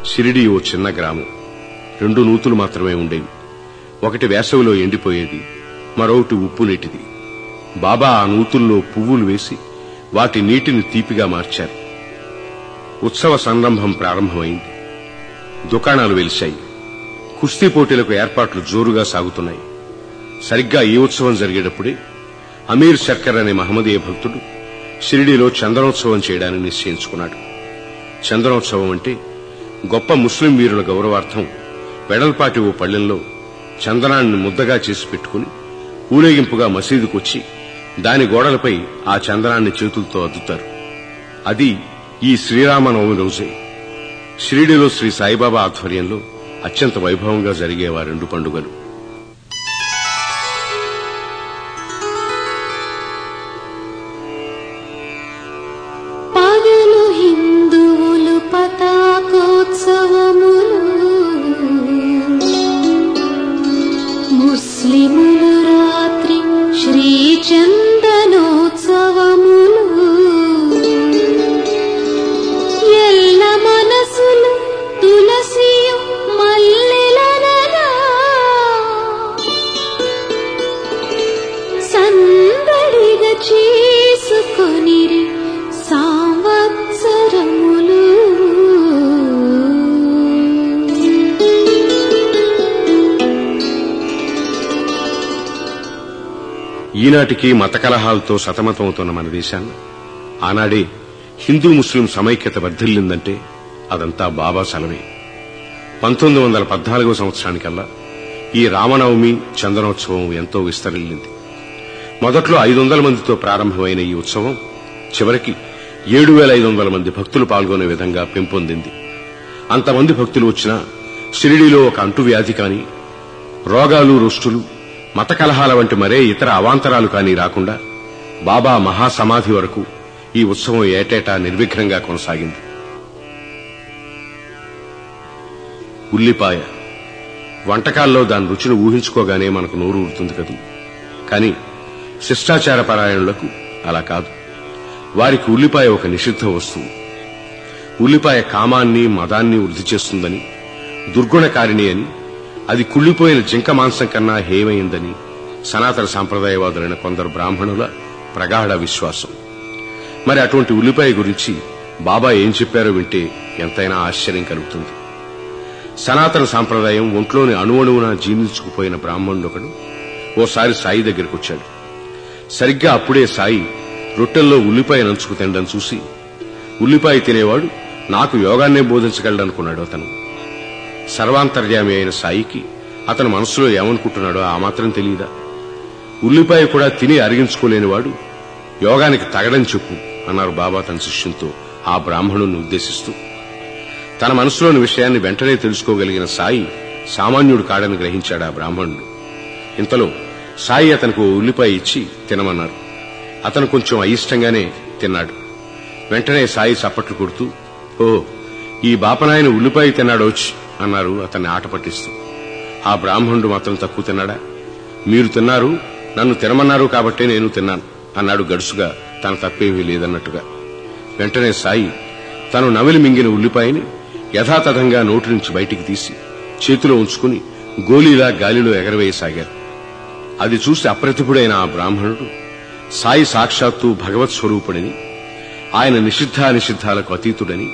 షిరిడీ ఓ చిన్న గ్రామం. 2 నూతులు మాత్రమే ఉండేవి. ఒకటి వేసవిలో ఎండిపోయేది, మరొకటి ఉప్పు నీటిది. బాబా ఆ నూతుల్లో పువ్వులు వేసి వాటి నీటిని తీపిగా మార్చారు. ఉత్సవ సంరంభం ప్రారంభమైంది. దుకాణాలు వెలిశాయి. కుస్తీ పోటీలకు ఏర్పాట్లు జోరుగా సాగుతున్నాయి. సరిగ్గా ఈ ఉత్సవం జరిగేటప్పుడే అమీర్ శర్కర్ అనే మహమ్మదీయ భక్తుడు షిరిడీలో చందనోత్సవం చేయడానికి నిశ్చయించుకున్నాడు. చందనోత్సవం అంటే గొప్ప ముస్లిం వీరుల గౌరవార్థం వెడల్పాటి ఓ పళ్లెంలో చందనాన్ని ముద్దగా చేసి పెట్టుకుని ఊరేగింపుగా మసీదుకొచ్చి దాని గోడలపై ఆ చందనాన్ని చేతులతో అద్దుతారు. అది ఈ శ్రీరామనవమి రోజే. షిరిడీలో శ్రీ సాయిబాబా ఆధ్వర్యంలో అత్యంత వైభవంగా జరిగేవా 2 పండుగలు. ముస్లిములు రాత్రి శ్రీ చందనోత్సవములు ఎల్ల మనసులు తులసియు మల్లెలనగా సందడిగా చేసుకొనిరి సంవత్సరములు. ఈనాటికి మత కలహాలతో సతమతమవుతున్న మన దేశాన్ని ఆనాడే హిందూ ముస్లిం సమైక్యత వర్ధిల్లిందంటే అదంతా బాబా సెలవే. 1914వ సంవత్సరానికల్లా ఈ రామనవమి చందనోత్సవం ఎంతో విస్తరిల్లింది. మొదట్లో 500 మందితో ప్రారంభమైన ఈ ఉత్సవం చివరికి 7,500 మంది భక్తులు పాల్గొనే విధంగా పెంపొందింది. అంతమంది భక్తులు వచ్చినా షిరిడీలో ఒక అంటువ్యాధి కాని, రోగాలు రుష్టులు, మత కలహాల వంటి మరే ఇతర అవాంతరాలు కాని రాకుండా బాబా మహాసమాధి వరకు ఈ ఉత్సవం ఏటేటా నిర్విఘ్నంగా కొనసాగింది. ఉల్లిపాయ వంటకాల్లో దాని రుచిని ఊహించుకోగానే మనకు నోరు ఊరుతుంది కదూ. కాని శిష్టాచార పరాయణులకు అలా కాదు. వారికి ఉల్లిపాయ ఒక నిషిద్ధ వస్తువు. ఉల్లిపాయ కామాన్ని మదాన్ని వృద్ధి చేస్తుందని, దుర్గుణకారిణి అని, అది కుళ్లిపోయిన జింక మాంసం కన్నా హేయమైందని సనాతన సాంప్రదాయవాదులైన కొందరు బ్రాహ్మణుల ప్రగాఢ విశ్వాసం. మరి అటువంటి ఉల్లిపాయ గురించి బాబా ఏం చెప్పారో వింటే ఎంతైనా ఆశ్చర్యం కలుగుతుంది. సనాతన సాంప్రదాయం ఒంట్లోని అణువణువున జీర్ణించుకుపోయిన బ్రాహ్మణుడొకడు ఓసారి సాయి దగ్గరికొచ్చాడు. సరిగ్గా అప్పుడే సాయి రొట్టెల్లో ఉల్లిపాయ నంచుకు తినడం చూసి, ఉల్లిపాయ తినేవాడు నాకు యోగాన్నే బోధించగలడనుకున్నాడు అతను. సర్వాంతర్యామి అయిన సాయికి అతను మనసులో ఏమనుకుంటున్నాడో ఆ మాత్రం తెలియదా? ఉల్లిపాయ కూడా తిని అరిగించుకోలేనివాడు యోగానికి తగడని చెప్పు అన్నారు బాబా తన శిష్యునితో ఆ బ్రాహ్మణుని ఉద్దేశిస్తూ. తన మనసులోని విషయాన్ని వెంటనే తెలుసుకోగలిగిన సాయి సామాన్యుడు కాడని గ్రహించాడు ఆ బ్రాహ్మణుడు. ఇంతలో సాయి అతనికి ఓ ఉల్లిపాయ ఇచ్చి తినమన్నారు. అతను కొంచెం అయిష్టంగానే తిన్నాడు. వెంటనే సాయి చప్పట్లు కొడుతూ, ఓ ఈ బాపనాయన ఉల్లిపాయ తిన్నాడోచ్ అన్నారు అతన్ని ఆట పట్టిస్తూ. ఆ బ్రాహ్మణుడు మాత్రం తక్కువ తిన్నాడా? మీరు తిన్నారు, నన్ను తినమన్నారు కాబట్టే నేను తిన్నాను అన్నాడు గడుసుగా, తన తప్పేమీ లేదన్నట్టుగా. వెంటనే సాయి తను నమిలి మింగిన ఉల్లిపాయని యథాతథంగా నోటి నుంచి బయటికి తీసి చేతిలో ఉంచుకుని గోలీలా గాలిలో ఎగరవేయసాగారు. అది చూసి అప్రతిభుడైన ఆ బ్రాహ్మణుడు సాయి సాక్షాత్తు భగవత్ స్వరూపుడని, ఆయన నిషిద్ధానిషిద్ధాలకు అతీతుడని,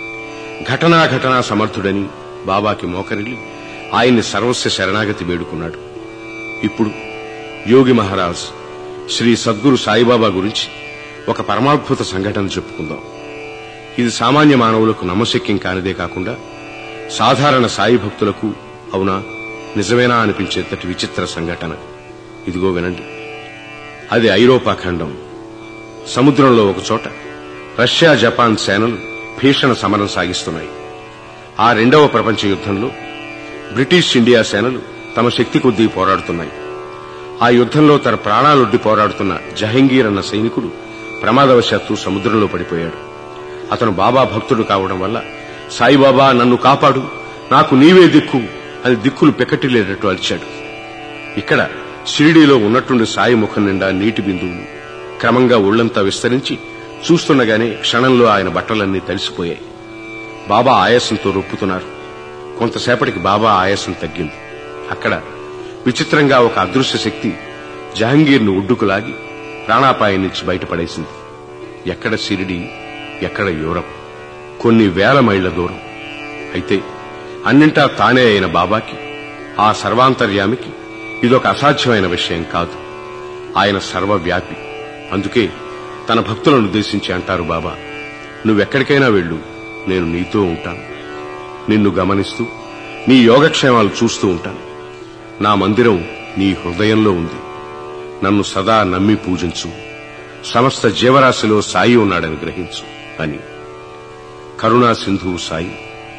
ఘటనా సమర్థుడని బాబాకి మోకరిల్లి ఆయన్ని సర్వస్వ శరణాగతి వేడుకున్నాడు. ఇప్పుడు యోగి మహారాజ్ శ్రీ సద్గురు సాయిబాబా గురించి ఒక పరమాద్భుత సంఘటన చెప్పుకుందాం. ఇది సామాన్య మానవులకు నమ్మశక్యం కానిదే కాకుండా సాధారణ సాయి భక్తులకు అవునా నిజమేనా అనిపించేంతటి విచిత్ర సంఘటన. ఇదిగో వినండి. అది ఐరోపా ఖండం. సముద్రంలో ఒకచోట రష్యా జపాన్ సేనలు భీషణ సమరం సాగిస్తున్నాయి. ఆ 2వ ప్రపంచ యుద్ధంలో బ్రిటిష్ ఇండియా సేనలు తమ శక్తి కొద్దీ పోరాడుతున్నాయి. ఆ యుద్ధంలో తన ప్రాణాలొడ్డి పోరాడుతున్న జహంగీర్ అన్న సైనికుడు ప్రమాదవశాత్తు సముద్రంలో పడిపోయాడు. అతను బాబా భక్తుడు కావడం వల్ల సాయిబాబా నన్ను కాపాడు, నాకు నీవే దిక్కు అని దిక్కులు పెకటిల్లేటట్టు అరిచాడు. ఇక్కడ షిరిడీలో ఉన్నట్టుండి సాయి ముఖం నిండా నీటి బిందువులు క్రమంగా ఒళ్లంతా విస్తరించి చూస్తుండగానే క్షణంలో ఆయన బట్టలన్నీ తడిసిపోయాయి. బాబా ఆయాసంతో రొప్పుతున్నారు. కొంతసేపటికి బాబా ఆయాసం తగ్గింది. అక్కడ విచిత్రంగా ఒక అదృశ్య శక్తి జహంగీర్ను ఒడ్డుకు లాగి ప్రాణాపాయం నుంచి బయటపడేసింది. ఎక్కడ షిరిడి, ఎక్కడ యూరప్, కొన్ని వేల మైళ్ల దూరం. అయితే అన్నింటా తానే అయిన బాబాకి, ఆ సర్వాంతర్యామికి ఇదొక అసాధ్యమైన విషయం కాదు. ఆయన సర్వవ్యాపి. అందుకే తన భక్తులను ఉద్దేశించి అంటారు బాబా, నువ్వెక్కడికైనా వెళ్ళు, నేను నీతో ఉంటాను. నిన్ను గమనిస్తూ నీ యోగక్షేమాలు చూస్తూ ఉంటాను. నా మందిరం నీ హృదయంలో ఉంది. నన్ను సదా నమ్మి పూజించు. సమస్త జీవరాశిలో సాయి ఉన్నాడని గ్రహించు అని. కరుణా సింధువు సాయి.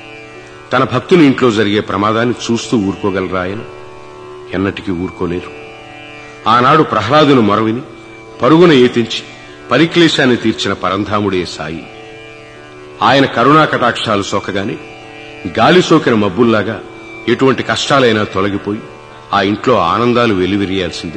తన భక్తుని ఇంట్లో జరిగే ప్రమాదాన్ని చూస్తూ ఊరుకోగలరా ఆయన? ఎన్నటికీ ఊరుకోలేరు. ఆనాడు ప్రహ్లాదును మొరవిని పరుగున ఏతించి పరిక్లేశాన్ని తీర్చిన పరంధాముడే సాయి. ఆయన కరుణా కటాక్షాలు సోకగానే గాలి సోకిన మబ్బుల్లాగా ఎటువంటి కష్టాలైనా తొలగిపోయి ఆ ఇంట్లో ఆనందాలు వెలివిరియాల్సిందే.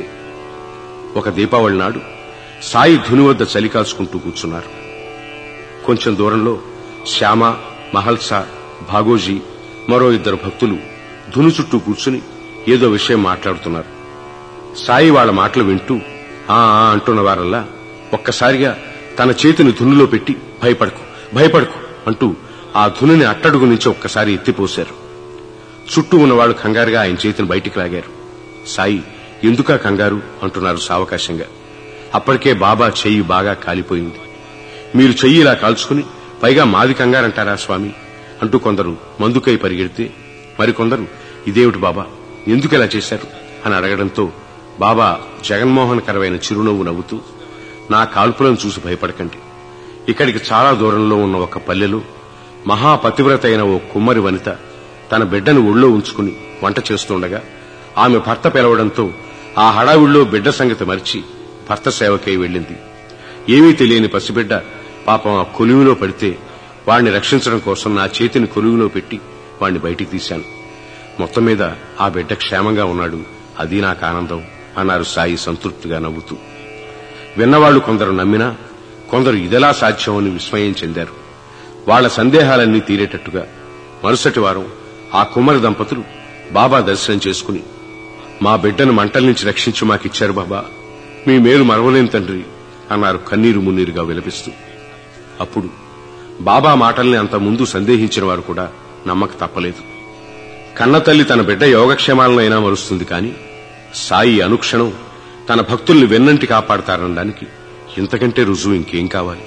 ఒక దీపావళి నాడు సాయి ధుని వద్ద చలి కాచుకుంటూ కూర్చున్నారు. కొంచెం దూరంలో శ్యామ, మహల్సా, భాగోజీ, మరో ఇద్దరు భక్తులు ధుని చుట్టూ కూర్చుని ఏదో విషయం మాట్లాడుతున్నారు. సాయి వాళ్ల మాటలు వింటూ ఆ అంటున్న వారల్లా ఒక్కసారిగా తన చేతిని ధునిలో పెట్టి భయపడకు భయపడకు అంటూ ఆ ధునిని అట్టడుగు నుంచి ఒక్కసారి ఎత్తిపోశారు. చుట్టూ ఉన్నవాళ్లు కంగారుగా ఆయన చేతిని బయటికి లాగారు. సాయి ఎందుకా కంగారు అంటున్నారు సావకాశంగా. అప్పటికే బాబా చెయ్యి బాగా కాలిపోయింది. మీరు చెయ్యి ఇలా కాల్చుకుని పైగా మాది కంగారంటారా స్వామి అంటూ కొందరు మందుకై పరిగెడితే, మరికొందరు ఇదేమిటి బాబా, ఎందుకిలా చేశారు అని అడగడంతో బాబా జగన్మోహనకరమైన చిరునవ్వు నవ్వుతూ, నా కాల్పులను చూసి భయపడకండి. ఇక్కడికి చాలా దూరంలో ఉన్న ఒక పల్లెలో మహాపతివ్రత అయిన ఓ కుమ్మరి వనిత తన బిడ్డను ఒళ్ళో ఉంచుకుని వంట చేస్తుండగా ఆమె భర్త పిలవడంతో ఆ హడావిడిలో బిడ్డ సంగతి మరిచి భర్త సేవకై వెళ్లింది. ఏమీ తెలియని పసిబిడ్డ పాపం ఆ కొలువులో పడితే వాణ్ణి రక్షించడం కోసం నా చేతిని కొలువులో పెట్టి వాణ్ణి బయటికి తీశాను. మొత్తం మీద ఆ బిడ్డ క్షేమంగా ఉన్నాడు, అది నాకు ఆనందం అన్నారు సాయి సంతృప్తిగా నవ్వుతూ. విన్నవాళ్లు కొందరు నమ్మినా కొందరు ఇదెలా సాధ్యమని విస్మయం చెందారు. వాళ్ల సందేహాలన్నీ తీరేటట్టుగా మరుసటి వారం ఆ కుమ్మరి దంపతులు బాబా దర్శనం చేసుకుని, మా బిడ్డను మంటల నుంచి రక్షించి మాకిచ్చారు బాబా, మీ మేలు మరవలేని తండ్రి అన్నారు కన్నీరు మున్నీరుగా విలపిస్తూ. అప్పుడు బాబా మాటల్ని అంత ముందు సందేహించిన వారు కూడా నమ్మక తప్పలేదు. కన్నతల్లి తన బిడ్డ యోగక్షేమాలనైనా మరుస్తుంది కాని సాయి అనుక్షణం తన భక్తుల్ని వెన్నంటి కాపాడతారనడానికి ఇంతకంటే రుజువు ఇంకేం కావాలి?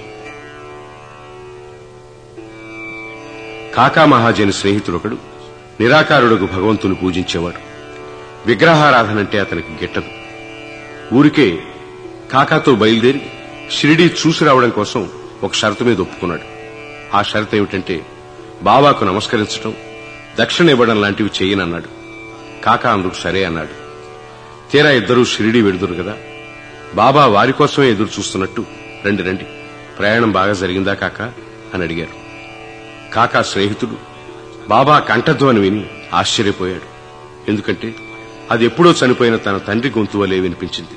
కాకా మహాజని స్నేహితుడొకడు నిరాకారుడుకు భగవంతుని పూజించేవాడు. విగ్రహారాధనంటే అతనికి గిట్టదు. ఊరికే కాకాతో బయలుదేరి షిరిడీ చూసి రావడం కోసం ఒక షరతు మీద ఒప్పుకున్నాడు. ఆ షరతు ఏమిటంటే బాబాకు నమస్కరించడం, దక్షిణ ఇవ్వడం లాంటివి చేయనన్నాడు. కాకా అందుకు సరే అన్నాడు. తీరా ఇద్దరూ షిరిడీ వెడుదురు కదా. బాబా వారి కోసమే ఎదురు చూస్తున్నట్టు, రండి రండి, ప్రయాణం బాగా జరిగిందా కాకా అని అడిగారు. కాకా స్నేహితుడు బాబా కంఠధ్వని విని ఆశ్చర్యపోయాడు. ఎందుకంటే అది ఎప్పుడో చనిపోయిన తన తండ్రి గొంతు వలె వినిపించింది.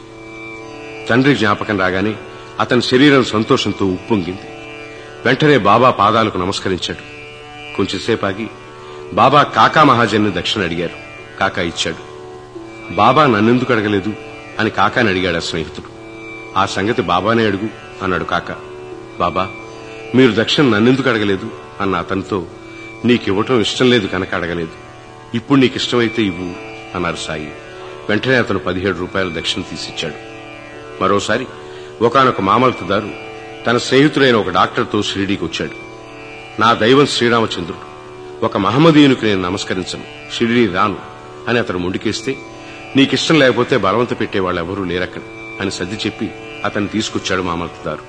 తండ్రి జ్ఞాపకం రాగానే అతని శరీరం సంతోషంతో ఉప్పొంగింది. వెంటనే బాబా పాదాలకు నమస్కరించాడు. కొంచెంసేపాగి బాబా కాకా మహాజన్ని దక్షిణ అడిగారు. కాకా ఇచ్చాడు. బాబా నన్నెందుకు అడగలేదు అని కాకాని అడిగాడు ఆ స్నేహితుడు. ఆ సంగతి బాబానే అడుగు అన్నాడు కాకా. బాబా, మీరు దక్షిణ నన్నెందుకు అడగలేదు అన్న అతనితో, నీకివ్వటం ఇష్టం లేదు కనుక అడగలేదు, ఇప్పుడు నీకిష్టమైతే ఇవ్వు అన్నారు సాయి. వెంటనే అతను 17 రూపాయల దక్షిణ తీసిచ్చాడు. మరోసారి ఒకానొక మామలతదారు తన స్నేహితుడైన ఒక డాక్టర్తో షిరిడీకి వచ్చాడు. నా దైవం శ్రీరామచంద్రుడు, ఒక మహమ్మదీయునికి నేను నమస్కరించను, షిరిడీ రాను అని అతను ముందుకేస్తే, నీకిష్టం లేకపోతే బలవంత పెట్టేవాళ్లెవరూ లేరక్కడ అని సర్ది చెప్పి అతన్ని తీసుకొచ్చాడు మామలతదారు.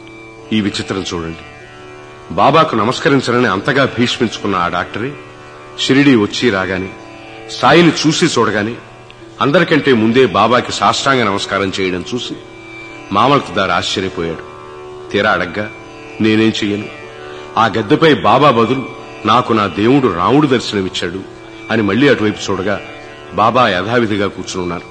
ఈ విచిత్రం చూడండి. బాబాకు నమస్కరించనని అంతగా భీష్మించుకున్న ఆ డాక్టరే షిరిడీ వచ్చి రాగానే, సాయిని చూసి చూడగానే అందరికంటే ముందే బాబాకి సాష్టాంగ నమస్కారం చేయడం చూసి మామలతదారు ఆశ్చర్యపోయాడు. తీరా అడగ్గా, నేనేం చెయ్యను, ఆ గద్దెపై బాబా బదులు నాకు నా దేవుడు రాముడు దర్శనమిచ్చాడు అని మళ్లీ అటువైపు చూడగా బాబా యథావిధిగా కూర్చునున్నారు.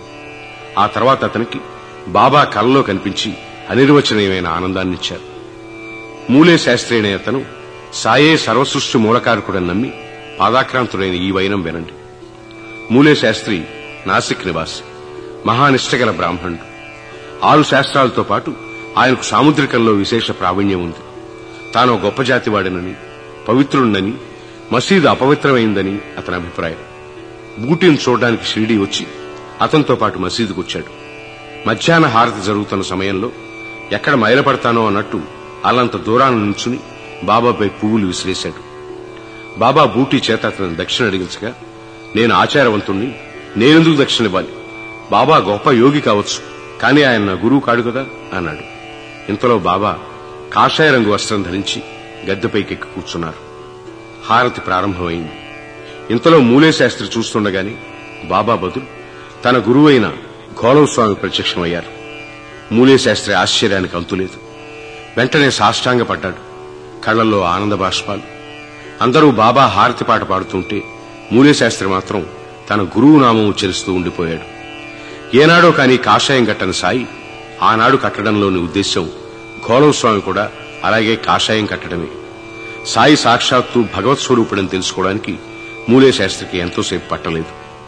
ఆ తర్వాత అతనికి బాబా కలలో కనిపించి అనిర్వచనీయమైన ఆనందాన్నిచ్చారు. మూలే శాస్త్రి అనే అతను సాయే సర్వసృష్టి మూలకారకుడని నమ్మి పాదాక్రాంతుడైన ఈ వైనం వినండి. మూలే శాస్త్రి నాసిక్ నివాసి, మహానిష్టగల బ్రాహ్మణుడు. 6 శాస్త్రాలతో పాటు ఆయనకు సాముద్రికంలో విశేష ప్రావీణ్యం ఉంది. తాను గొప్ప జాతివాడినని, పవిత్రుడినని, మసీదు అపవిత్రమైందని అతని అభిప్రాయం. బూటీని చూడడానికి షిరిడీ వచ్చి అతనితో పాటు మసీదుకొచ్చాడు. మధ్యాహ్న హారతి జరుగుతున్న సమయంలో ఎక్కడ మైలపడతానో అన్నట్టు అల్లంత దూరాన్ని నుంచుని బాబాపై పువ్వులు విసిరేశాడు. బాబా బూటీ చేత అతను దక్షిణ అడిగించగా, నేను ఆచారవంతుణ్ణి, నేనెందుకు దక్షిణ ఇవ్వాలి? బాబా గొప్ప యోగి కావచ్చు, కానీ ఆయన నా గురువు కాడు కదా అన్నాడు. ఇంతలో బాబా కాషాయ రంగు వస్త్రం ధరించి గద్దెపైకెక్కి కూర్చున్నారు. హారతి ప్రారంభమైంది. ఇంతలో మూలే శాస్త్రి చూస్తుండగానే బాబా బదులు తన గురువైన ఘోలవ స్వామి ప్రత్యక్షమయ్యారు. మూలే శాస్త్రి ఆశ్చర్యానికి అంతులేదు. వెంటనే సాష్టాంగపడ్డాడు. కళ్లలో ఆనంద బాష్పాలు. అందరూ బాబా హారతి పాట పాడుతుంటే మూలే శాస్త్రి మాత్రం తన గురువు నామం ఉచ్చరిస్తూ ఉండిపోయాడు. ఏనాడో కాని కాషాయం కట్టని సాయి ఆనాడు కట్టడంలోని ఉద్దేశ్యం ఘోలవ స్వామి కూడా అలాగే కాషాయం కట్టడమే. సాయి సాక్షాత్తు భగవత్ స్వరూపుడని తెలుసుకోవడానికి మూలే శాస్త్రికి ఎంతోసేపు పట్టలేదు.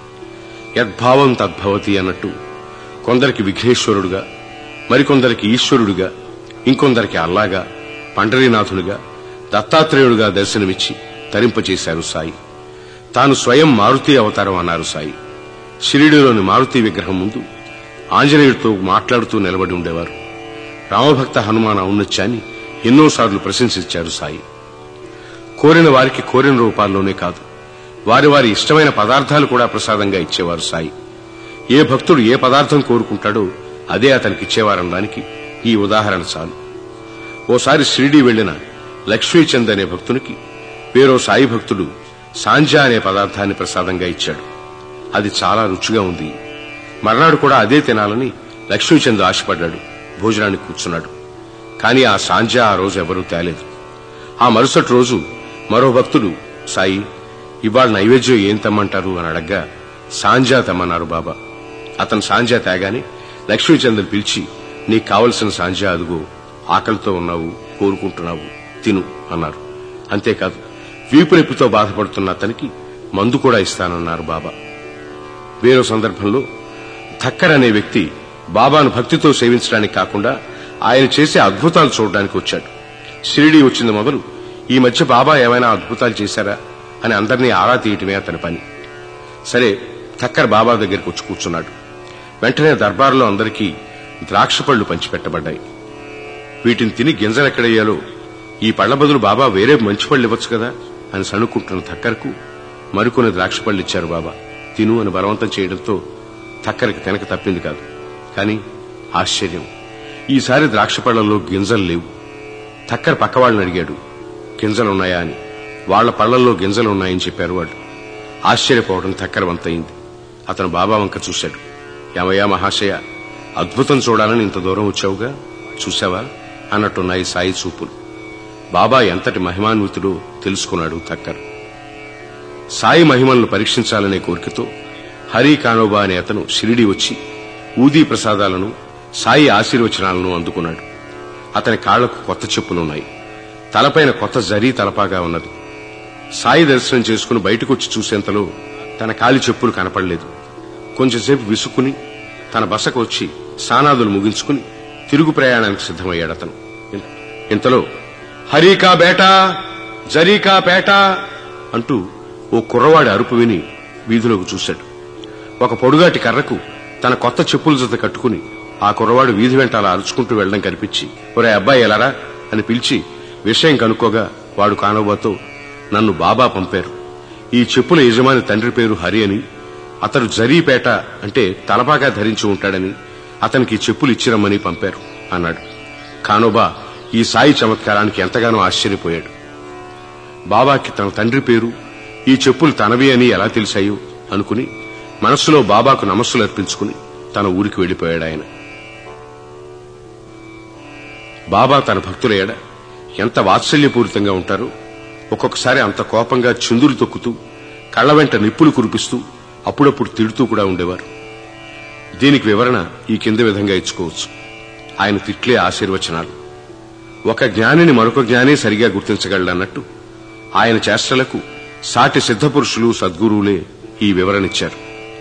యద్భావం తద్భవతి అన్నట్టు కొందరికి విఘ్నేశ్వరుడుగా, మరికొందరికి ఈశ్వరుడుగా, ఇంకొందరికి అల్లాగా, పండరీనాథునిగా, దత్తాత్రేయుడుగా దర్శనమిచ్చి తరింపచేశారు సాయి. తాను స్వయం మారుతి అవతారం అన్నారు సాయి. షిరిడీలోని మారుతి విగ్రహం ముందు ఆంజనేయుడితో మాట్లాడుతూ నిలబడి ఉండేవారు. రామభక్త హనుమాన్ ఔన్నత్యాన్ని ఎన్నోసార్లు ప్రశంసించారు సాయి. కోరిన వారికి కోరిన రూపాల్లోనే కాదు, వారి వారి ఇష్టమైన పదార్థాలు కూడా ప్రసాదంగా ఇచ్చేవారు సాయి. ఏ భక్తుడు ఏ పదార్థం కోరుకుంటాడో అదే అతనికిచ్చేవారనడానికి ఈ ఉదాహరణ చాలు. ఓసారి షిరిడీ వెళ్లిన లక్ష్మీచంద్ అనే భక్తునికి వేరో సాయి భక్తుడు సాంజా అనే పదార్థాన్ని ప్రసాదంగా ఇచ్చాడు. అది చాలా రుచిగా ఉంది. మర్నాడు కూడా అదే తినాలని లక్ష్మీచంద్ ఆశపడ్డాడు. భోజనానికి కూర్చున్నాడు. కాని ఆ సాంజా ఆ రోజు ఎవరూ తేలేదు. ఆ మరుసటి రోజు మరో భక్తుడు, సాయి ఇవాళ నైవేద్యం ఏం తెమ్మంటారు అని అడగ్గా సాంజా తెమ్మన్నారు బాబా. అతను సాంజా తేగానే లక్ష్మీచంద్ని పిలిచి, నీకు కావలసిన సాంజా అదుగో, ఆకలితో ఉన్నావు, కోరుకుంటున్నావు, తిను అన్నారు. అంతేకాదు, వీపునొప్పితో బాధపడుతున్న అతనికి మందు కూడా ఇస్తానన్నారు బాబా. వేరో సందర్భంలో థక్కర్ అనే వ్యక్తి బాబాను భక్తితో సేవించడానికి కాకుండా ఆయన చేసే అద్భుతాలు చూడడానికి వచ్చాడు. షిరిడీ వచ్చింది మొదలు ఈ మధ్య బాబా ఏమైనా అద్భుతాలు చేశారా అని అందరినీ ఆరా తీయటమే అతని పని. సరే, థక్కర్ బాబా దగ్గరికి వచ్చి కూర్చున్నాడు. వెంటనే దర్బారులో అందరికీ ద్రాక్ష పళ్లు పంచిపెట్టబడ్డాయి. వీటిని తిని గింజలెక్కడయ్యాలో ఈ పళ్ల బదులు బాబా వేరే మంచి పళ్ళు ఇవ్వచ్చు కదా అని సణుక్కుంటున్న థక్కర్కు మరికొన్ని ద్రాక్ష పళ్లు ఇచ్చారు బాబా. తిను అని బలవంతం చేయడంతో థక్కర్కి తినక తప్పింది కాదు. కాని ఆశ్చర్యం, ఈసారి ద్రాక్ష పళ్లలో గింజలు లేవు. థక్కర్ పక్కవాళ్ళని అడిగాడు, గింజలున్నాయా అని. వాళ్ల పళ్లల్లో గింజలున్నాయని చెప్పారు వాళ్ళు. ఆశ్చర్యపోవడం థక్కర్ వంతయింది. అతను బాబా వంక చూశాడు. ఏమయ్యా మహాశయ, అద్భుతం చూడాలని ఇంత దూరం వచ్చావుగా, చూశావా అన్నట్టున్నాయి సాయి చూపులు. బాబా ఎంతటి మహిమాన్వితుడో తెలుసుకున్నాడు థక్కర్. సాయి మహిమలను పరీక్షించాలనే కోరికతో హరి కానోబా అనే అతను షిరిడీ వచ్చి ఊదీ ప్రసాదాలను, సాయి ఆశీర్వచనాలను అందుకున్నాడు. అతని కాళ్లకు కొత్త చెప్పులున్నాయి. తలపైన కొత్త జరీ తలపాగా ఉన్నది. సాయి దర్శనం చేసుకుని బయటకొచ్చి చూసేంతలో తన కాలి చెప్పులు కనపడలేదు. కొంచెంసేపు విసుక్కుని తన బసకు వచ్చి స్నానాదులు ముగించుకుని తిరుగు ప్రయాణానికి సిద్ధమయ్యాడతను. ఇంతలో హరికా బేటా, జరీకా పేటా అంటూ ఓ కుర్రవాడి అరుపు విని వీధిలోకి చూశాడు. ఒక పొడుగాటి కర్రకు తన కొత్త చెప్పుల జత కట్టుకుని ఆ కుర్రవాడు వీధి వెంట అలా అరుచుకుంటూ వెళ్లడం కనిపించి, ఒరే అబ్బాయి ఎలారా అని పిలిచి విషయం కనుక్కోగా వాడు కానోబాతో, నన్ను బాబా పంపారు. ఈ చెప్పుల యజమాని తండ్రి పేరు హరి అని, అతడు జరీపేట అంటే తలపాగా ధరించి ఉంటాడని, అతనికి చెప్పులు ఇచ్చిరమ్మని పంపారు అన్నాడు. కానోబా ఈ సాయి చమత్కారానికి ఎంతగానో ఆశ్చర్యపోయాడు. బాబాకి తన తండ్రి పేరు, ఈ చెప్పులు తనవి అని ఎలా తెలిసాయో అనుకుని మనస్సులో బాబాకు నమస్సులు అర్పించుకుని తన ఊరికి వెళ్లిపోయాడు. ఆయన బాబా తన భక్తుల ఎడ ఎంత వాత్సల్యపూరితంగా ఉంటారో, ఒక్కొక్కసారి అంత కోపంగా చిందులు తొక్కుతూ కళ్ల వెంట నిప్పులు కురిపిస్తూ అప్పుడప్పుడు తిడుతూ కూడా ఉండేవారు. దీనికి వివరణ ఈ కింద విధంగా ఇచ్చుకోవచ్చు. ఆయన తిట్లే ఆశీర్వచనాలు. ఒక జ్ఞానిని మరొక జ్ఞానే సరిగా గుర్తించగలడన్నట్టు ఆయన చేష్టలకు సాటి సిద్ధపురుషులు సద్గురువులే ఈ వివరణిచ్చారు.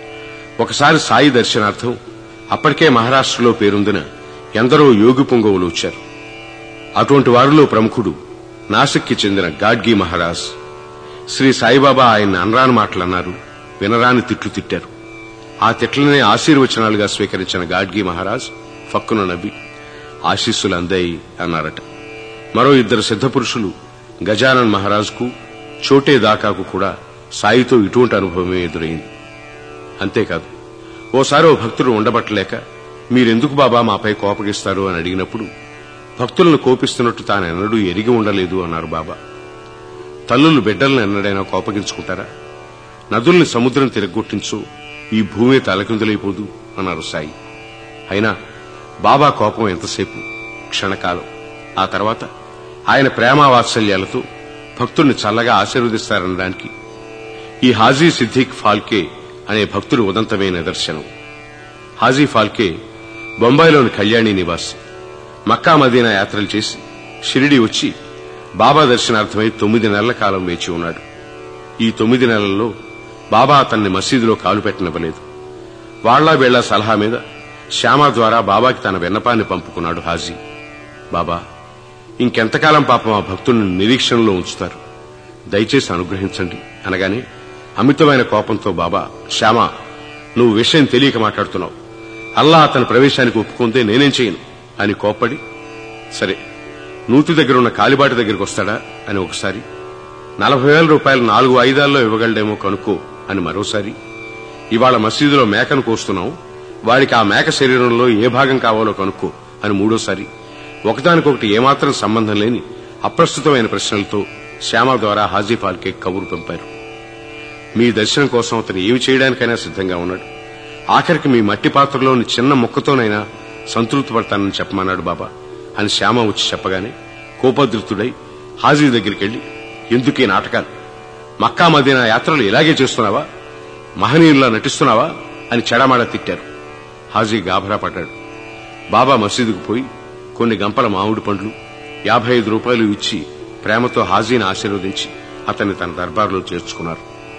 ఒకసారి సాయి దర్శనార్థం అప్పటికే మహారాష్ట్రలో పేరొందిన ఎందరో యోగి పొంగవులు వచ్చారు. అటువంటి వారిలో ప్రముఖుడు నాసిక్కి చెందిన గాడ్గి మహారాజ్. శ్రీ సాయిబాబా ఆయన్ని అనరాని మాటలన్నారు, వినరాని తిట్లు తిట్టారు. ఆ తిట్లనే ఆశీర్వచనాలుగా స్వీకరించిన గాడ్గి మహారాజ్ ఫక్కున నవ్వి ఆశీస్సులు అందాయి అన్నారట. మరో ఇద్దరు సిద్ధపురుషులు గజానన్ మహారాజ్కు, చోటే దాకాకు కూడా సాయితో ఇటువంటి అనుభవమే ఎదురైంది. అంతేకాదు, ఓసారి ఓ భక్తుడు ఉండబట్టలేక మీరెందుకు బాబా మాపై కోపగిస్తారు అని అడిగినప్పుడు భక్తులను కోపిస్తున్నట్టు తానెన్నడూ ఎరిగి ఉండలేదు అన్నారు బాబా. తల్లులు బిడ్డలను ఎన్నడైనా కోపగించుకుంటారా? నదుల్ని సముద్రం తిరగొట్టించు, ఈ భూమి తలకిందులైపోదు అన్నారు సాయి. అయినా బాబా కోపం ఎంతసేపు? క్షణకాలం. ఆ తర్వాత ఆయన ప్రేమావాత్సల్యాలతో భక్తుల్ని చల్లగా ఆశీర్వదిస్తారనడానికి ఈ హాజీ సిద్దిక్ ఫాల్కే అనే భక్తుడు ఉదంతమే నిదర్శనం. హాజీ ఫాల్కే బొంబాయిలోని కళ్యాణి నివాసి. మక్కా మదీనా యాత్రలు చేసి షిరిడీ వచ్చి బాబా దర్శనార్థమై 9 నెలల కాలం వేచి ఉన్నాడు. ఈ 9 నెలల్లో బాబా అతన్ని మసీదులో కాలు పెట్టనివ్వలేదు. వాళ్లా వీళ్ల సలహా మీద శ్యామ ద్వారా బాబాకి తన విన్నపాన్ని పంపుకున్నాడు హాజీ. బాబా, ఇంకెంతకాలం పాపం ఆ భక్తుల్ని నిరీక్షణలో ఉంచుతారు, దయచేసి అనుగ్రహించండి అనగానే అమితమైన కోపంతో బాబా, శ్యామ, నువ్వు విషయం తెలియక మాట్లాడుతున్నావు. అల్లా అతని ప్రవేశానికి ఒప్పుకుంటే నేనేం చేయను అని కోప్పడి, సరే నూతి దగ్గరున్న కాలిబాటి దగ్గరికి వస్తాడా అని ఒకసారి, 40,000 రూపాయలు 4 వాయిదాల్లో ఇవ్వగలడేమో కనుక్కో అని మరోసారి, ఇవాళ మసీదులో మేకను కోస్తున్నావు, వాడికి ఆ మేక శరీరంలో ఏ భాగం కావాలో కనుక్కో అని మూడోసారి, ఒకదానికొకటి ఏమాత్రం సంబంధం లేని అప్రస్తుతమైన ప్రశ్నలతో శ్యామ ద్వారా హాజీ ఫాల్కే కబురు పంపారు. మీ దర్శనం కోసం అతను ఏమి చేయడానికైనా సిద్ధంగా ఉన్నాడు. ఆఖరికి మీ మట్టి పాత్రలోని చిన్న ముక్కతోనైనా సంతృప్తి పడతానని చెప్పమన్నాడు బాబా అని శ్యామ వచ్చి చెప్పగానే కోపోద్రిక్తుడై హాజీ దగ్గరికి వెళ్లి, ఎందుకీ నాటకాలు? మక్కా మదీనా యాత్రలు ఇలాగే చేస్తున్నావా? మహనీయుల్లా నటిస్తున్నావా అని చెడమాడ తిట్టారు. హాజీ గాభరా పడ్డాడు. బాబా మసీదుకు పోయి కొన్ని గంపల మామిడి పండ్లు 55 రూపాయలు ఇచ్చి ప్రేమతో హాజీని ఆశీర్వదించి అతన్ని తన దర్బార్లో చేర్చుకున్నారు.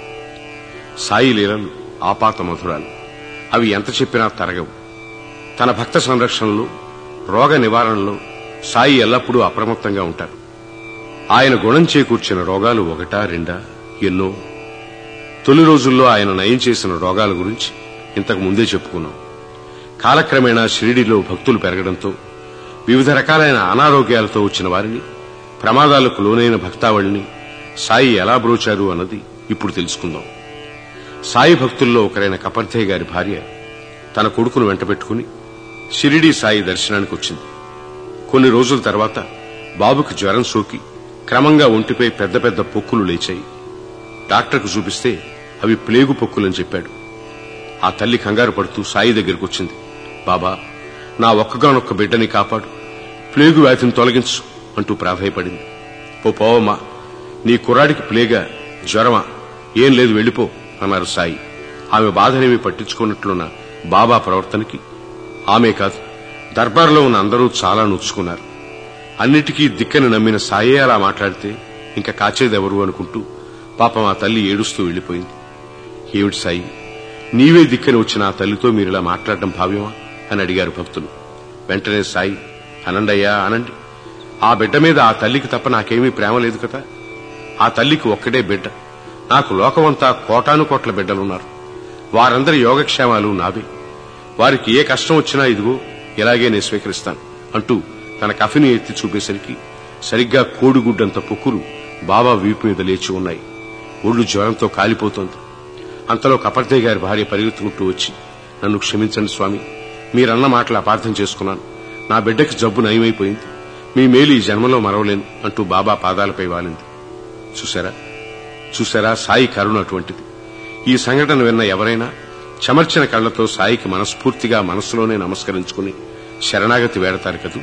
సాయి లీలలు ఆపాత మధురాలు. అవి ఎంత చెప్పినా తరగవు. తన భక్త సంరక్షణలో, రోగ నివారణలో సాయి ఎల్లప్పుడూ అప్రమత్తంగా ఉంటారు. ఆయన గుణం చేకూర్చిన రోగాలు 1, 2 ఎన్నో. తొలి రోజుల్లో ఆయన నయం చేసిన రోగాల గురించి ఇంతకు ముందే చెప్పుకున్నాం. కాలక్రమేణా షిరిడీలో భక్తులు పెరగడంతో వివిధ రకాలైన అనారోగ్యాలతో వచ్చిన వారిని, ప్రమాదాలకు లోనైన భక్తావళిని సాయి ఎలా బ్రోచారు అన్నది ఇప్పుడు తెలుసుకుందాం. సాయి భక్తుల్లో ఒకరైన కపర్ధయ్య గారి భార్య తన కొడుకును వెంటబెట్టుకుని షిరిడీ సాయి దర్శనానికి వచ్చింది. కొన్ని రోజుల తర్వాత బాబుకి జ్వరం సోకి క్రమంగా ఒంటిపై పెద్ద పెద్ద పొక్కులు లేచాయి. డాక్టర్కు చూపిస్తే అవి ప్లేగు పొక్కులని చెప్పాడు. ఆ తల్లి కంగారు పడుతూ సాయి దగ్గరికి వచ్చింది. బాబా, నా ఒక్కగానొక్క బిడ్డని కాపాడు, ప్లేగు వ్యాధిని తొలగించు అంటూ ప్రాధాయపడింది. పోవమ్మా, నీ కుర్రాడికి ప్లేగా, జ్వరమా? ఏం లేదు, వెళ్లిపో అన్నారు సాయి. ఆమె బాధనేమి పట్టించుకున్నట్లున్న బాబా ప్రవర్తనకి ఆమె కాదు, దర్బార్లో ఉన్న అందరూ చాలా నొచ్చుకున్నారు. అన్నిటికీ దిక్కని నమ్మిన సాయే అలా మాట్లాడితే ఇంకా కాచేదెవరు అనుకుంటూ పాపం ఆ తల్లి ఏడుస్తూ వెళ్లిపోయింది. ఏమిటి సాయి, నీవే దిక్కని వచ్చిన ఆ తల్లితో మీరిలా మాట్లాడడం భావ్యమా అని అడిగారు భక్తులు. వెంటనే సాయి, అనండయ్యా అనండి, ఆ బిడ్డ మీద ఆ తల్లికి తప్ప నాకేమీ ప్రేమ లేదు కదా. ఆ తల్లికి ఒక్కడే బిడ్డ, నాకు లోకమంతా కోటానుకోట్ల బిడ్డలున్నారు. వారందరి యోగక్షేమాలు నావే. వారికి ఏ కష్టం వచ్చినా ఇదిగో ఇలాగే నేను స్వీకరిస్తాను అంటూ తన కఫిని ఎత్తి చూపేసరికి సరిగ్గా కోడిగుడ్డంత పొక్కులు బాబా వీపు మీద లేచి ఉన్నాయి. ఒళ్ళు జ్వరంతో కాలిపోతోంది. అంతలో కపర్ధయ్య గారి భార్య పరిగెత్తుకుంటూ వచ్చి, నన్ను క్షమించండి స్వామి, మీరన్న మాటలు అపార్థం చేసుకున్నాను. నా బిడ్డకి జబ్బు నయమైపోయింది. మీ మేలు ఈ జన్మలో మరవలేను అంటూ బాబా పాదాలపై వాలింది. చూశారా సాయి కరుణ అటువంటిది. ఈ సంఘటన విన్న ఎవరైనా చెమర్చిన కళ్లతో సాయికి మనస్ఫూర్తిగా మనస్సులోనే నమస్కరించుకుని శరణాగతి వేడతారు కదూ.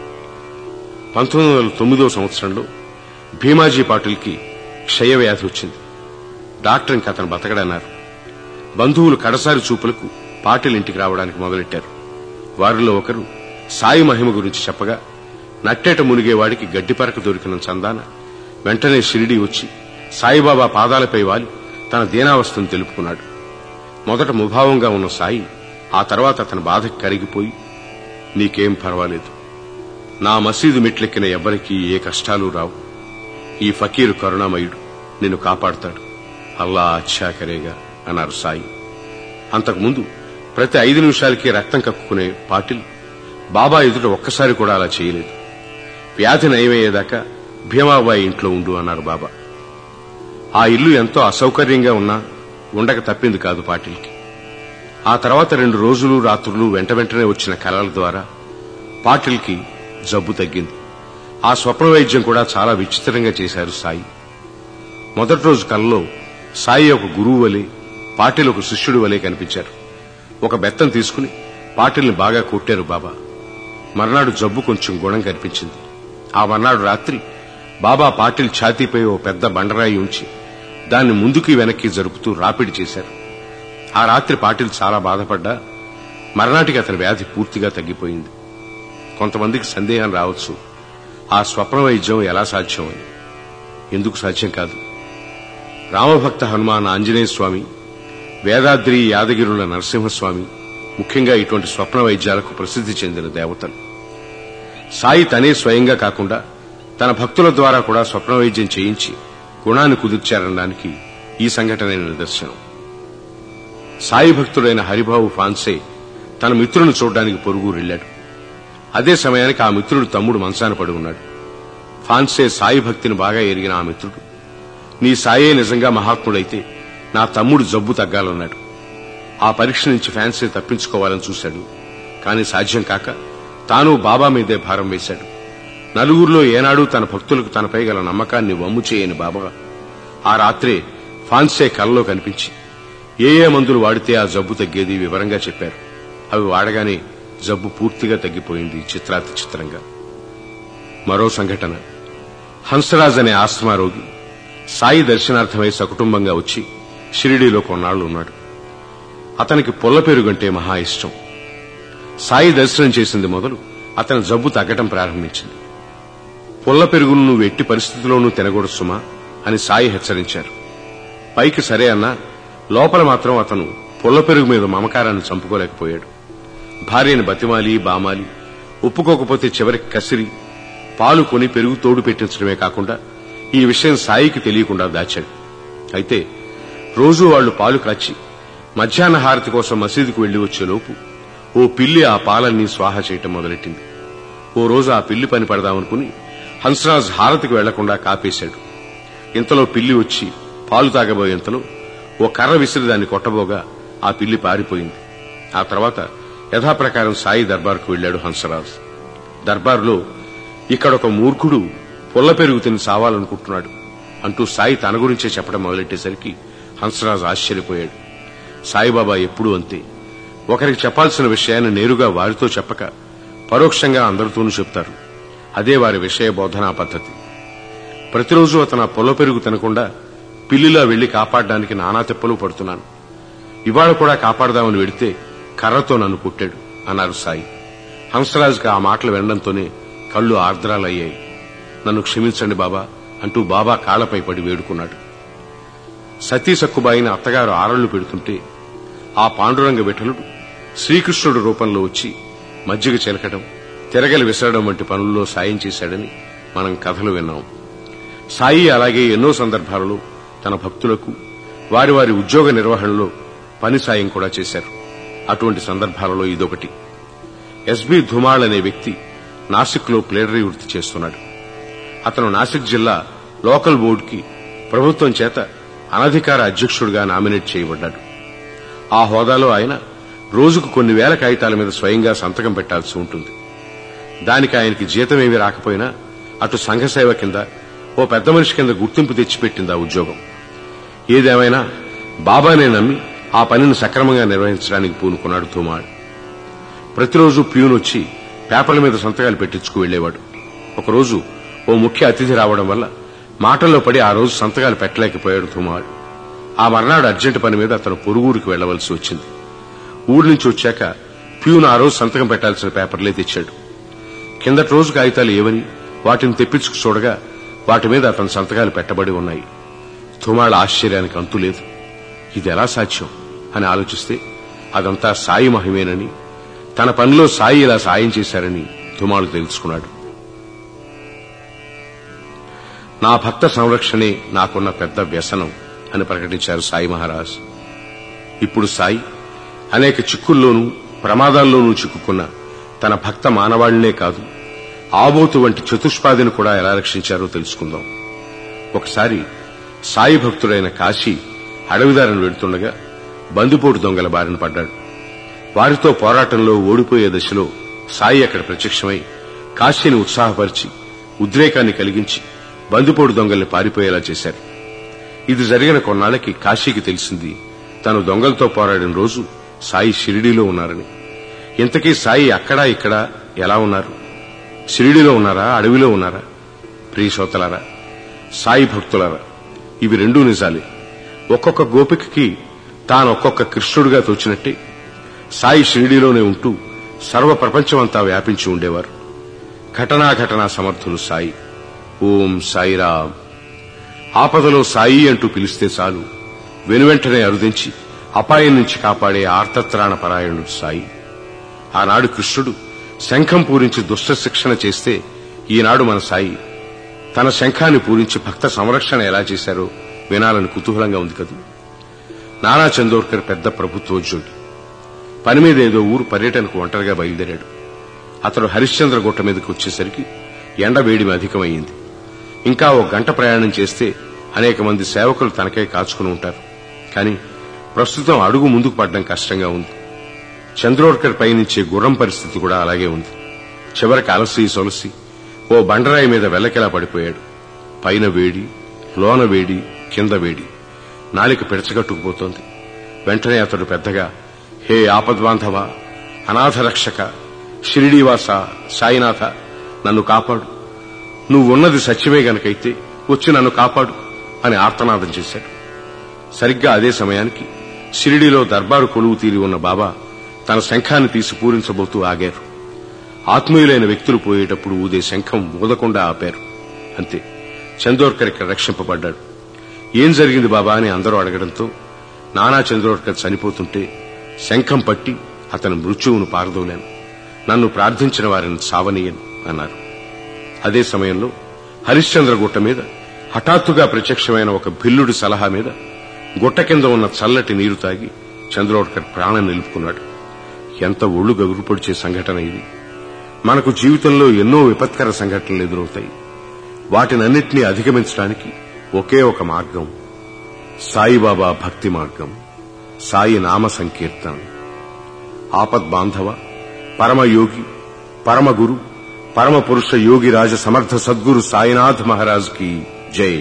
1909వ సంవత్సరంలో భీమాజీ పాటిల్కి క్షయవ్యాధి వచ్చింది. డాక్టర్ ఇంక అతను బతకడన్నారు. బంధువులు కడసారి చూపులకు పాటిల్ ఇంటికి రావడానికి మొదలెట్టారు. వారిలో ఒకరు సాయి మహిమ గురించి చెప్పగా నట్టేట మునిగేవాడికి గడ్డిపరక దొరికిన చందాన వెంటనే షిరిడీ వచ్చి సాయిబాబా పాదాలపై వాలి తన దీనావస్థను తెలుపుకున్నాడు. మొదట ముభావంగా ఉన్న సాయి ఆ తర్వాత అతని బాధకి కరిగిపోయి, నీకేం పర్వాలేదు, నా మసీదు మెట్లెక్కిన ఎవ్వరికీ ఏ కష్టాలు రావు, ఈ ఫకీరు కరుణామయుడు నిన్ను కాపాడతాడు, అల్లా అచ్చా కరేగా అన్నారు సాయి. అంతకుముందు ప్రతి 5 నిమిషాలకి రక్తం కక్కుకునే పాటిల్ బాబా ఎదుట ఒక్కసారి కూడా అలా చేయలేదు. వ్యాధి నయమయ్యేదాకా భీమాబాయి ఇంట్లో ఉండు అన్నారు బాబా. ఆ ఇల్లు ఎంతో అసౌకర్యంగా ఉన్నా ఉండక తప్పింది కాదు పాటిల్కి. ఆ తర్వాత 2 రోజులు రాత్రులు వెంట వెంటనే వచ్చిన కలల ద్వారా పాటిల్కి జబ్బు తగ్గింది. ఆ స్వప్న వైద్యం కూడా చాలా విచిత్రంగా చేశారు సాయి. మొదటి రోజు కలలో సాయి ఒక గురువు వలె, పాటిల్ ఒక శిష్యుడి వలె కనిపించారు. ఒక బెత్తం తీసుకుని పాటిల్ని బాగా కొట్టారు బాబా. మర్నాడు జబ్బు కొంచెం గుణం కనిపించింది. ఆ మర్నాడు రాత్రి బాబా పాటిల్ ఛాతీపై ఓ పెద్ద బండరాయి ఉంచి దాన్ని ముందుకి వెనక్కి జరుపుతూ రాపిడి చేశారు. ఆ రాత్రి పాటిల్ చాలా బాధపడ్డా మర్నాటికి అతని వ్యాధి పూర్తిగా తగ్గిపోయింది. కొంతమందికి సందేహం రావచ్చు, ఆ స్వప్న వైద్యం ఎలా సాధ్యం అని. ఎందుకు సాధ్యం కాదు? రామభక్త హనుమాన్ ఆంజనేయ స్వామి, వేదాద్రి యాదగిరుల నరసింహస్వామి ముఖ్యంగా ఇటువంటి స్వప్న వైద్యాలకు ప్రసిద్ధి చెందిన దేవతలు. సాయి తనే స్వయంగా కాకుండా తన భక్తుల ద్వారా కూడా స్వప్న వైద్యం చేయించి గుణాన్ని కుదిర్చారనడానికి ఈ సంఘటన నిదర్శనం. సాయి భక్తుడైన హరిబాబు ఫాన్సే తన మిత్రులను చూడడానికి పొరుగురెళ్లాడు. అదే సమయానికి ఆ మిత్రుడు తమ్ముడు మంచాన పడి ఉన్నాడు. ఫాన్సే సాయి భక్తిని బాగా ఎరిగిన ఆ మిత్రుడు, నీ సాయే నిజంగా మహాత్ముడైతే నా తమ్ముడు జబ్బు తగ్గాలన్నాడు. ఆ పరీక్ష నుంచి ఫాన్సే తప్పించుకోవాలని చూశాడు. కాని సాధ్యం కాక తాను బాబా మీదే భారం వేశాడు. నలుగురిలో ఏనాడూ తన భక్తులకు తనపై గల నమ్మకాన్ని వమ్ము చేయని బాబా ఆ రాత్రే ఫాన్సే కలలో కనిపించి ఏ మందులు వాడితే ఆ జబ్బు తగ్గేది వివరంగా చెప్పారు. అవి వాడగానే జబ్బు పూర్తిగా తగ్గిపోయింది చిత్రాతి చిత్రంగా. మరో సంఘటన, హంసరాజ్ అనే ఆస్తమా రోగి సాయి దర్శనార్థమై సకుటుంబంగా వచ్చి షిరిడీలో కొన్నాళ్లు ఉన్నాడు. అతనికి పొల్ల పెరుగంటే మహా ఇష్టం. సాయి దర్శనం చేసింది మొదలు అతని జబ్బు తగ్గటం ప్రారంభించింది. పొల్ల పెరుగును నువ్వు ఎట్టి పరిస్థితుల్లోనూ తినకూడదు సుమా అని సాయి హెచ్చరించారు. పైకి సరే అన్నా లోపల మాత్రం అతను పొల్ల పెరుగు మీద మమకారాన్ని చంపుకోలేకపోయాడు. భార్యను బతిమాలి బామాలి ఒప్పుకోకపోతే చివరికి కసిరి పాలు కొని పెరుగు తోడు పెట్టించడమే కాకుండా ఈ విషయం సాయికి తెలియకుండా దాచాడు. అయితే రోజూ వాళ్లు పాలు కాచి మధ్యాహ్న హారతి కోసం మసీదుకు వెళ్లి వచ్చేలోపు ఓ పిల్లి ఆ పాలన్నీ స్వాహా చేయటం మొదలెట్టింది. ఓ రోజు ఆ పిల్లి పని పడదామనుకుని హంసరాజ్ హారతికి వెళ్లకుండా కాపేశాడు. ఇంతలో పిల్లి వచ్చి పాలు తాగబోయేంతలో ఓ కర్ర విసిరి దాన్ని కొట్టబోగా ఆ పిల్లి పారిపోయింది. ఆ తర్వాత యథాప్రకారం సాయి దర్బార్కు వెళ్లాడు హంసరాజ్. దర్బార్లో ఇక్కడొక మూర్ఖుడు పొల్ల పెరుగు తిని సావాలనుకుంటున్నాడు అంటూ సాయి తన గురించే చెప్పడం మొదలెట్టేసరికి హంసరాజ్ ఆశ్చర్యపోయాడు. సాయిబాబా ఎప్పుడూ అంతే, ఒకరికి చెప్పాల్సిన విషయాన్ని నేరుగా వారితో చెప్పక పరోక్షంగా అందరితోనూ చెప్తారు. అదే వారి విషయ బోధనా పద్ధతి. ప్రతిరోజు అతను ఆ పొల్ల పెరుగు తినకుండా పిల్లిలా వెళ్లి కాపాడడానికి నానా తెప్పలు పడుతున్నాను. ఇవాళ కూడా కాపాడదామని వెడితే కర్రతో నన్ను కొట్టాడు అన్నారు సాయి. హంసరాజ్కి ఆ మాటలు వినడంతోనే కళ్లు ఆర్ద్రాలయ్యాయి. నన్ను క్షమించండి బాబా అంటూ బాబా కాళ్లపై పడి వేడుకున్నాడు. సతీ సక్కుబాయిని అత్తగారు ఆరళ్లు పెడుతుంటే ఆ పాండురంగ విఠలుడు శ్రీకృష్ణుడు రూపంలో వచ్చి మజ్జిగ చిలకడం, తిరగలి విసరడం వంటి పనుల్లో సాయం చేశాడని మనం కథలు విన్నాం. సాయి అలాగే ఎన్నో సందర్భాలలో తన భక్తులకు వారి వారి ఉద్యోగ నిర్వహణలో పని సాయం కూడా చేశారు. అటువంటి సందర్భాలలో ఇదొకటి. ఎస్బి ధుమాళ్ అనే వ్యక్తి నాసిక్ లో ప్లేడరీ వృత్తి చేస్తున్నాడు. అతను నాసిక్ జిల్లా లోకల్ బోర్డుకి ప్రభుత్వం చేత అనధికార అధ్యక్షుడిగా నామినేట్ చేయబడ్డాడు. ఆ హోదాలో ఆయన రోజుకు కొన్ని వేల కాగితాల మీద స్వయంగా సంతకం పెట్టాల్సి ఉంటుంది. దానికి ఆయనకి జీతమేమీ రాకపోయినా అటు సంఘసేవ కింద ఓ పెద్ద మనిషి కింద గుర్తింపు తెచ్చిపెట్టింది ఆ ఉద్యోగం. ఏదేమైనా బాబానే నమ్మి ఆ పనిని సక్రమంగా నిర్వహించడానికి పూనుకున్నాడు ధుమాళ్. ప్రతిరోజు ప్యూన్ వచ్చి పేపర్ల మీద సంతకాలు పెట్టించుకు వెళ్లేవాడు. ఒకరోజు ఓ ముఖ్య అతిథి రావడం వల్ల మాటల్లో పడి ఆ రోజు సంతకాలు పెట్టలేకపోయాడు ధుమాళ్. ఆ మర్నాడు అర్జెంటు పని మీద అతను పొరుగురికి వెళ్లవలసి వచ్చింది. ఊరి నుంచి వచ్చాక ప్యూన్ ఆ రోజు సంతకం పెట్టాల్సిన పేపర్లే తెచ్చాడు. కిందటి రోజు కాగితాలు ఏవని వాటిని తెప్పించుకు చూడగా వాటి మీద అతని సంతకాలు పెట్టబడి ఉన్నాయి. ధుమాళ ఆశ్చర్యానికి అంతులేదు. ఇది ఎలా సాధ్యం అని ఆలోచిస్తే అదంతా సాయి మహిమేనని, తన పనిలో సాయి ఇలా సాయం చేశారని ధుమాళు తెలుసుకున్నాడు. నా భక్త సంరక్షణే నాకున్న పెద్ద వ్యసనం అని ప్రకటించారు సాయి మహారాజ్. ఇప్పుడు సాయి అనేక చిక్కుల్లోనూ ప్రమాదాల్లోనూ చిక్కుకున్న తన భక్త మానవాళ్లనే కాదు, ఆబోతు వంటి చతుష్పాదిని కూడా ఎలా రక్షించారో తెలుసుకుందాం. ఒకసారి సాయి భక్తుడైన కాశీ అడవిదారిని వెడుతుండగా బందిపోటు దొంగల బారిన పడ్డాడు. వారితో పోరాటంలో ఓడిపోయే దశలో సాయి అక్కడ ప్రత్యక్షమై కాశీని ఉత్సాహపరిచి ఉద్రేకాన్ని కలిగించి బందిపోటు దొంగల్ని పారిపోయేలా చేశారు. ఇది జరిగిన కొన్నాళ్లకి కాశీకి తెలిసింది తను దొంగలతో పోరాడిన రోజు సాయి షిరిడీలో ఉన్నారని. ఇంతకీ సాయి అక్కడా ఇక్కడా ఎలా ఉన్నారు? షిరిడీలో ఉన్నారా, అడవిలో ఉన్నారా? ప్రియశ్రోతలారా, సాయి భక్తులారా, ఇవి రెండూ నిజాలే. ఒక్కొక్క గోపికకి తానొక్కొక్క కృష్ణుడిగా తోచినట్టే సాయి షిరిడీలోనే ఉంటూ సర్వ ప్రపంచమంతా వ్యాపించి ఉండేవారు. ఘటనా సమర్థులు సాయి. ఓం సాయిరామ్. ఆపదలో సాయి అంటూ పిలిస్తే చాలు వెనువెంటనే అరుదించి అపాయం నుంచి కాపాడే ఆర్తత్రాణ పరాయణుడు సాయి. ఆనాడు కృష్ణుడు శంఖం పూరించి దుష్ట శిక్షణ చేస్తే ఈనాడు మన సాయి తన శంఖాన్ని పూరించి భక్త సంరక్షణ ఎలా చేశారో వినాలని కుతూహలంగా ఉంది కదా. నానా చందోర్కర్ పెద్ద ప్రభుత్వోద్యోగి. పని మీద ఏదో ఊరు పర్యటనకు ఒంటరిగా బయలుదేరాడు. అతడు హరిశ్చంద్ర గుట్ట మీదకి వచ్చేసరికి ఎండ వేడిమి అధికమయ్యింది. ఇంకా ఓ గంట ప్రయాణం చేస్తే అనేక మంది సేవకులు తనకై కాచుకుని ఉంటారు. కానీ ప్రస్తుతం అడుగు ముందుకు పడడం కష్టంగా ఉంది. చంద్రోర్కర్ పయనించే గుర్రం పరిస్థితి కూడా అలాగే ఉంది. చివరికి అలసి సొలసి ఓ బండరాయి మీద వెల్లకిలా పడిపోయాడు. పైన వేడి, లోన వేడి, కింద వేడి, నాలిక పిడచగట్టుకుపోతోంది. వెంటనే అతడు పెద్దగా, హే ఆపద్బాంధవ, అనాథ రక్షక, షిరిడీవాస, సాయినాథ, నన్ను కాపాడు, నువ్వున్నది సత్యమే గనకైతే వచ్చి నన్ను కాపాడు అని ఆర్తనాదం చేశాడు. సరిగ్గా అదే సమయానికి షిరిడీలో దర్బారు కొలువు తీరి ఉన్న బాబా తన శంఖాన్ని తీసి పూరించబోతూ ఆగారు. ఆత్మీయులైన వ్యక్తులు పోయేటప్పుడు ఊదే శంఖం ఊదకుండా ఆపారు. అంతే, చందోర్కర్ ఇక్కడ రక్షింపబడ్డాడు. ఏం జరిగింది బాబా అని అందరూ అడగడంతో నానా చంద్రోర్కర్ చనిపోతుంటే శంఖం పట్టి అతని మృత్యువును పారదోలాను, నన్ను ప్రార్థించిన వారిని సావనీయను అన్నారు. అదే సమయంలో హరిశ్చంద్ర గుట్ట మీద హఠాత్తుగా ప్రత్యక్షమైన ఒక భిల్లుడి సలహా మీద గుట్ట కింద ఉన్న చల్లటి నీరు తాగి చంద్రోర్కర్ ప్రాణం నిలుపుకున్నాడు. ఎంత ఒళ్లు గగురుపొడిచే సంఘటన ఇది. మనకు జీవితంలో ఎన్నో విపత్కర సంఘటనలు ఎదురవుతాయి. వాటినన్నింటినీ అధిగమించడానికి ఒకే ఒక మార్గం, సాయిబాబా భక్తి మార్గం, సాయి నామ సంకీర్తనం. ఆపద్బాంధవ, పరమయోగి, పరమగురు, పరమపురుష యోగి రాజ సమర్థ సద్గురు సాయినాథ్ మహారాజ్ కి జై.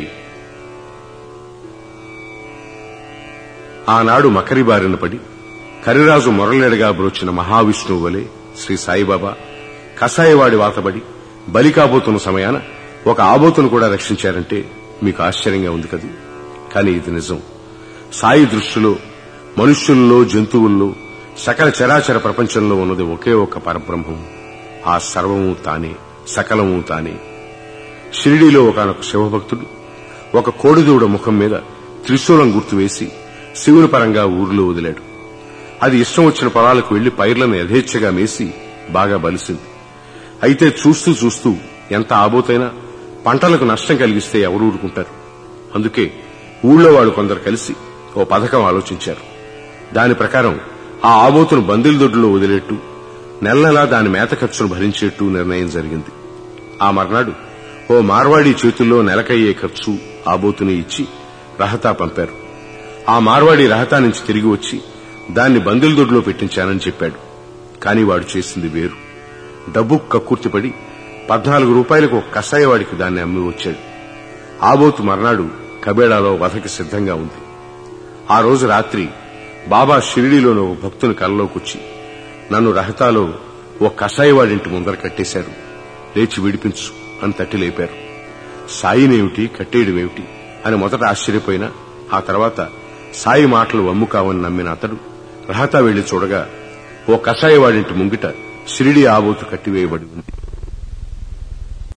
ఆనాడు మకరి బారిన పడి కరిరాజు మొరలెడగా బ్రోచిన మహావిష్ణువు వలె శ్రీ సాయిబాబా కసాయివాడి వాతబడి బలి కాబోతున్న సమయాన ఒక ఆబోతును కూడా రక్షించారంటే మీకు ఆశ్చర్యంగా ఉంది కదా. కానీ ఇది నిజం. సాయి దృష్టిలో మనుష్యుల్లో, జంతువుల్లో, సకల చరాచర ప్రపంచంలో ఉన్నది ఒకే ఒక పరబ్రహ్మం. ఆ సర్వము తానే, సకలము తానే. షిరిడీలో ఒకనొక శివభక్తుడు ఒక కోడిదూడ ముఖం మీద త్రిశూలం గుర్తు వేసి శివుని పరంగా ఊరిలో వదిలాడు. అది ఇష్టం వచ్చిన పొలాలకు వెళ్లి పైర్లను యథేచ్ఛగా మేసి బాగా బలిసింది. అయితే చూస్తూ చూస్తూ ఎంత ఆబోతైనా పంటలకు నష్టం కలిగిస్తే ఎవరు ఊరుకుంటారు? అందుకే ఊళ్ళో వాళ్లు కొందరు కలిసి ఓ పథకం ఆలోచించారు. దాని ప్రకారం ఆ ఆబోతును బందిల్దొడ్డులో వదిలేట్టు, నెలనెలా దాని మేత ఖర్చును భరించేట్టు నిర్ణయం జరిగింది. ఆ మర్నాడు ఓ మార్వాడీ చేతుల్లో నెలకయ్యే ఖర్చు ఆబోతుని ఇచ్చి రహతా పంపారు. ఆ మార్వాడి రహతా నుంచి తిరిగి వచ్చి దాన్ని బందిల్దొడ్లో పెట్టించానని చెప్పాడు. కాని వాడు చేసింది వేరు. డబ్బు కక్కుర్తిపడి 14 రూపాయలకు ఒక కషాయవాడికి దాన్ని అమ్మి వచ్చాడు. ఆబోతు మర్నాడు కబేడాలో వధకి సిద్ధంగా ఉంది. ఆ రోజు రాత్రి బాబా షిరిడీలోని ఒక భక్తుని కలలోకొచ్చి, నన్ను రహతాలో ఓ కషాయవాడింటి ముందర కట్టేశారు, లేచి విడిపించు అని తట్టి లేపారు. సాయినేమిటి, కట్టేయడమేమిటి అని మొదట ఆశ్చర్యపోయినా ఆ తర్వాత సాయి మాటలు వమ్ము కావని నమ్మిన అతడు రహతా వెళ్లి చూడగా ఓ కషాయవాడింటి ముంగిట షిరిడీ ఆబోతు కట్టివేయబడి ఉంది.